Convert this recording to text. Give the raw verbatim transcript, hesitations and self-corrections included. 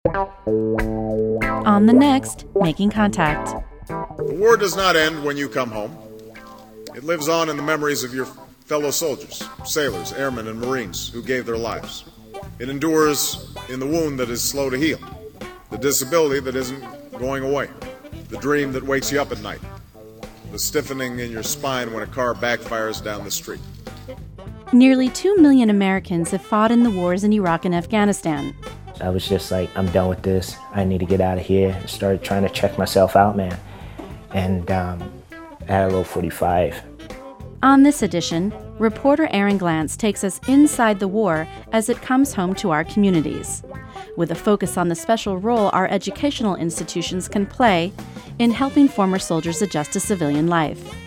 On the next, Making Contact. The war does not end when you come home. It lives on in the memories of your fellow soldiers, sailors, airmen, and Marines who gave their lives. It endures in the wound that is slow to heal, the disability that isn't going away, the dream that wakes you up at night, the stiffening in your spine when a car backfires down the street. Nearly two million Americans have fought in the wars in Iraq and Afghanistan. I was just like, I'm done with this. I need to get out of here. I started trying to check myself out, man. And um, I had a little forty-five. On this edition, reporter Aaron Glantz takes us inside the war as it comes home to our communities, with a focus on the special role our educational institutions can play in helping former soldiers adjust to civilian life.